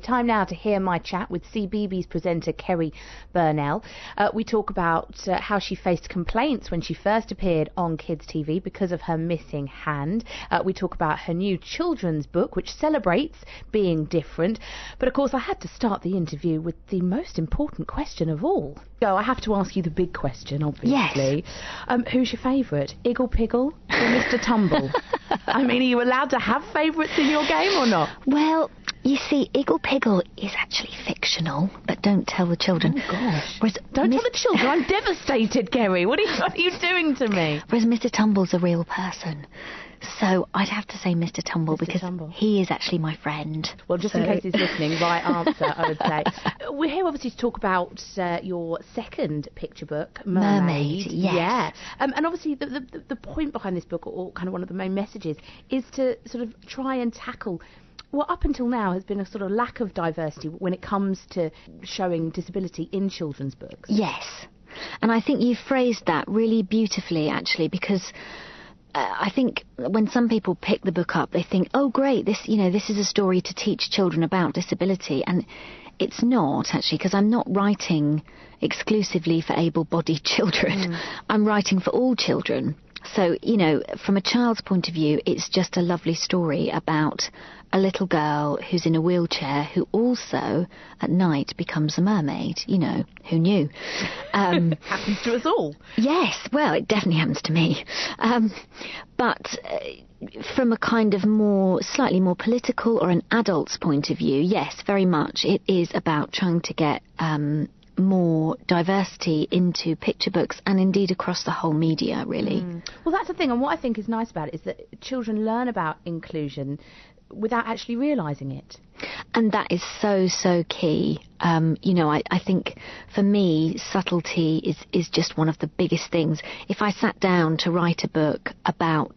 Time now to hear my chat with CBeebies presenter Kerry Burnell. We talk about how she faced complaints when she first appeared on Kids TV because of her missing hand. We talk about her new children's book, which celebrates being different. But of course, I had to start the interview with the most important question of all. So I have to ask you the big question, obviously. Yes. Who's your favourite, Iggle Piggle or Mr. Tumble? I mean, are you allowed to have favourites in your game or not? Well, you see, Iggle Piggle is actually fictional, but don't tell the children. Oh, gosh. Don't tell the children. I'm devastated, Kerry. What are you doing to me? Whereas Mr. Tumble's a real person. So I'd have to say Mr. Tumble because he is actually my friend. Well, just in case he's listening, right answer, I would say. We're here obviously to talk about your second picture book, Mermaid. Yes. Yeah. And obviously the point behind this book, or kind of one of the main messages, is to sort of try and tackle what up until now has been a sort of lack of diversity when it comes to showing disability in children's books. Yes. And I think you phrased that really beautifully, actually, because I think when some people pick the book up, they think, oh, great, this is a story to teach children about disability. And it's not, actually, because I'm not writing exclusively for able-bodied children. I'm writing for all children. So, from a child's point of view, it's just a lovely story about a little girl who's in a wheelchair who also, at night, becomes a mermaid. Who knew? Happens to us all. Yes, well, it definitely happens to me. But from a kind of slightly more political or an adult's point of view, yes, very much. It is about trying to get more diversity into picture books and indeed across the whole media, really. Well, that's the thing, and what I think is nice about it is that children learn about inclusion without actually realising it. And that is so, so key. I think for me, subtlety is just one of the biggest things. If I sat down to write a book about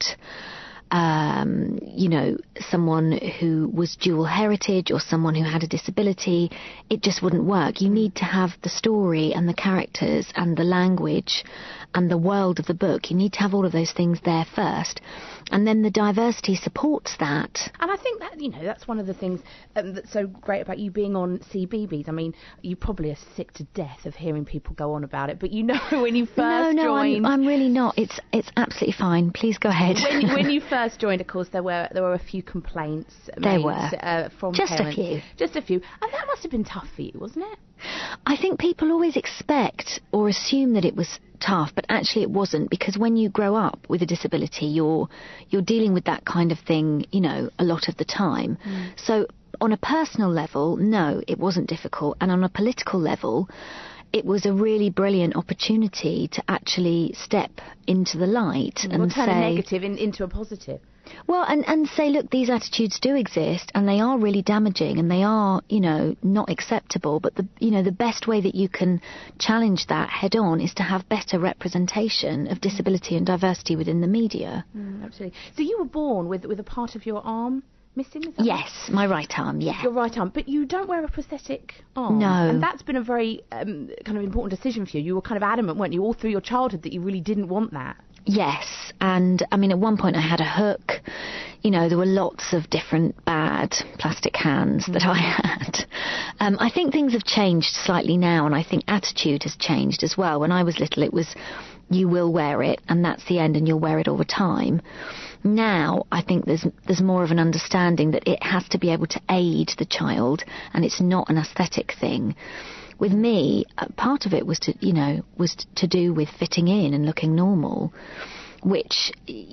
someone who was dual heritage or someone who had a disability, it just wouldn't work. You need to have the story and the characters and the language and the world of the book. You need to have all of those things there first. And then the diversity supports that. And I think that, that's one of the things that's so great about you being on CBeebies. I mean, you probably are sick to death of hearing people go on about it, but when you first joined... No, I'm really not. It's absolutely fine. Please go ahead. When you first joined, of course, there were a few complaints made from just parents. Just a few. And that must have been tough for you, wasn't it? I think people always expect or assume that it was tough, but actually it wasn't, because when you grow up with a disability, you're dealing with that kind of thing, a lot of the time. So on a personal level, no, it wasn't difficult. And on a political level, it was a really brilliant opportunity to actually step into the light and turn say a negative into a positive. Well, and say, look, these attitudes do exist, and they are really damaging, and they are, not acceptable. But the best way that you can challenge that head on is to have better representation of disability and diversity within the media. Absolutely. So you were born with a part of your arm missing? Is that yes, right? My right arm. Yeah, your right arm. But you don't wear a prosthetic arm. No, and that's been a very kind of important decision for you. You were kind of adamant, weren't you, all through your childhood, that you really didn't want that. Yes, and I mean, at one point I had a hook. There were lots of different bad plastic hands that I had. I think things have changed slightly now, and I think attitude has changed as well. When I was little, it was, you will wear it, and that's the end, and you'll wear it all the time. Now, I think there's more of an understanding that it has to be able to aid the child, and it's not an aesthetic thing. With me, part of it was to do with fitting in and looking normal, which,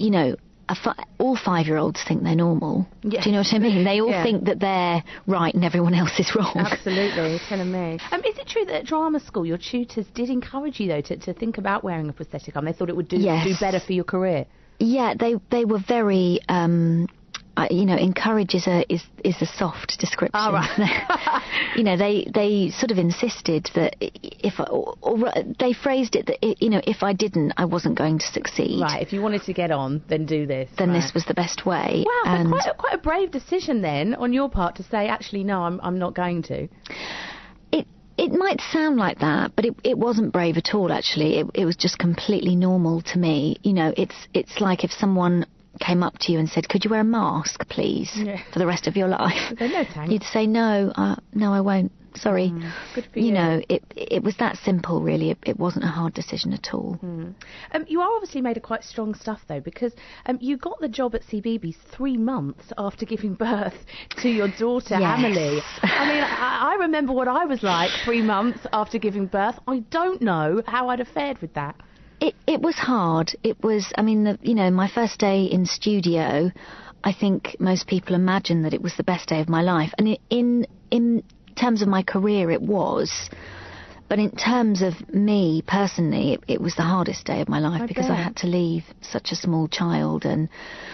all 5-year-olds think they're normal. Yes. Do you know what I mean? They all think that they're right and everyone else is wrong. Absolutely, telling me. Is it true that at drama school your tutors did encourage you, though, to think about wearing a prosthetic arm? They thought it would do better for your career? Yeah, they were very... encourage is a soft description. Oh, right. They sort of insisted that they phrased it that if I didn't, I wasn't going to succeed. Right. If you wanted to get on, then do this. Then this was the best way. Wow. So quite a brave decision then on your part to say, actually, no, I'm not going to. It might sound like that, but it wasn't brave at all. Actually, it was just completely normal to me. It's like if someone came up to you and said, "Could you wear a mask, please, for the rest of your life?" So no thanks. You'd say, "No, no, I won't. Sorry." Good for you. You know, it was that simple, really. It wasn't a hard decision at all. You are obviously made of quite strong stuff, though, because you got the job at CBeebies 3 months after giving birth to your daughter, Yes. Amelie. I mean, I remember what I was like 3 months after giving birth. I don't know how I'd have fared with that. It was hard. It was, I mean, my first day in studio, I think most people imagine that it was the best day of my life. And in terms of my career, it was. But in terms of me personally, it was the hardest day of my life because I had to leave such a small child and,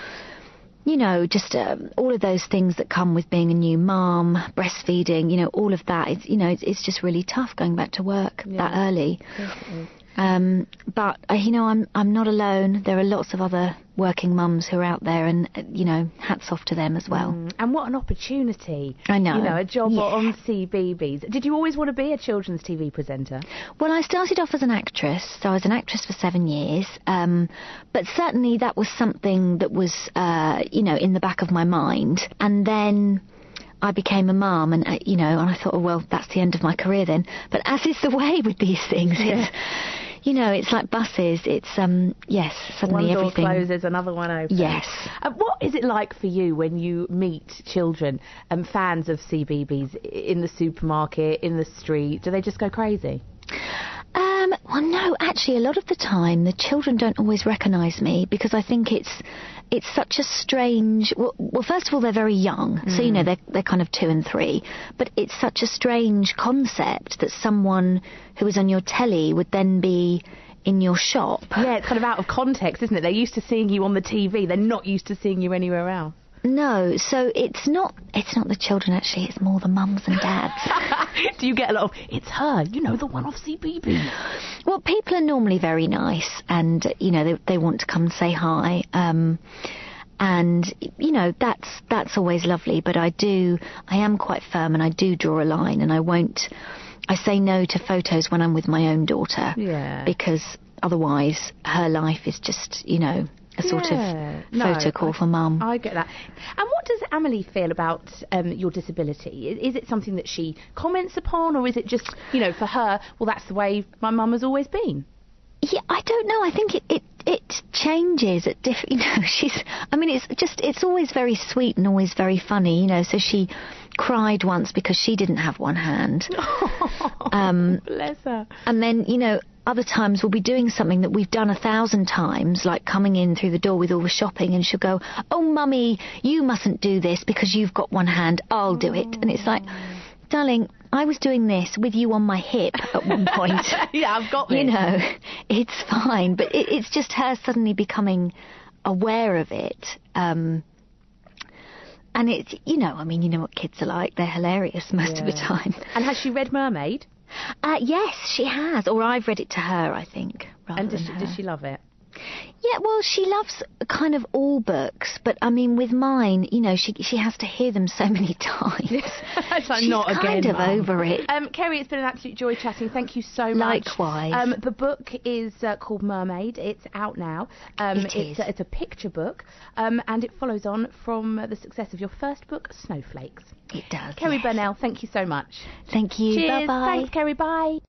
just all of those things that come with being a new mum, breastfeeding, all of that. It's just really tough going back to work that early. Definitely. But I'm not alone. There are lots of other working mums who are out there, and hats off to them as well. And what an opportunity! I know. A job on CBeebies. Did you always want to be a children's TV presenter? Well, I started off as an actress, so I was an actress for 7 years. But certainly that was something that was, in the back of my mind. And then I became a mum, and and I thought, oh well, that's the end of my career then. But as is the way with these things, it's like buses. It's yes, suddenly one door everything closes, another one opens. Yes. What is it like for you when you meet children, fans of CBeebies in the supermarket, in the street? Do they just go crazy? Well, no, actually, a lot of the time the children don't always recognise me because I think it's such a strange. Well, first of all, they're very young, so they're kind of 2 and 3. But it's such a strange concept that someone who is on your telly would then be in your shop. Yeah, it's kind of out of context, isn't it? They're used to seeing you on the TV. They're not used to seeing you anywhere else. No, so it's not the children, actually, it's more the mums and dads. Do you get a lot of, it's her, the one off CBeebies? Well, people are normally very nice and, they want to come and say hi. And, that's always lovely, but I am quite firm and I do draw a line, and I say no to photos when I'm with my own daughter. Yeah. Because otherwise her life is just, a sort of photo call for mum. I get that. And what does Amelie feel about your disability? Is it something that she comments upon, or is it just, for her, well, that's the way my mum has always been? Yeah, I don't know. I think it changes at different. It's always very sweet and always very funny. So she cried once because she didn't have one hand. Bless her. And then other times we'll be doing something that we've done 1,000 times, like coming in through the door with all the shopping, and she'll go, "Oh, Mummy, you mustn't do this because you've got one hand. I'll do it." And it's like, darling, I was doing this with you on my hip at one point. Yeah, I've got this. It's fine. But it's just her suddenly becoming aware of it. And it's, you know what kids are like. They're hilarious most of the time. And has she read Mermaid? Yes, she has. Or I've read it to her, I think. And does she love it? Yeah, well, she loves kind of all books, but I mean, with mine, she has to hear them so many times. It's like, she's not kind again, of Mum. over it. Kerry, it's been an absolute joy chatting. Thank you so much. Likewise. The book is called Mermaid. It's out now. It's a picture book, and it follows on from the success of your first book, Snowflakes. It does. Kerry yes. Burnell, thank you so much. Thank you. Cheers. Bye-bye. Thanks, Kerry. Bye.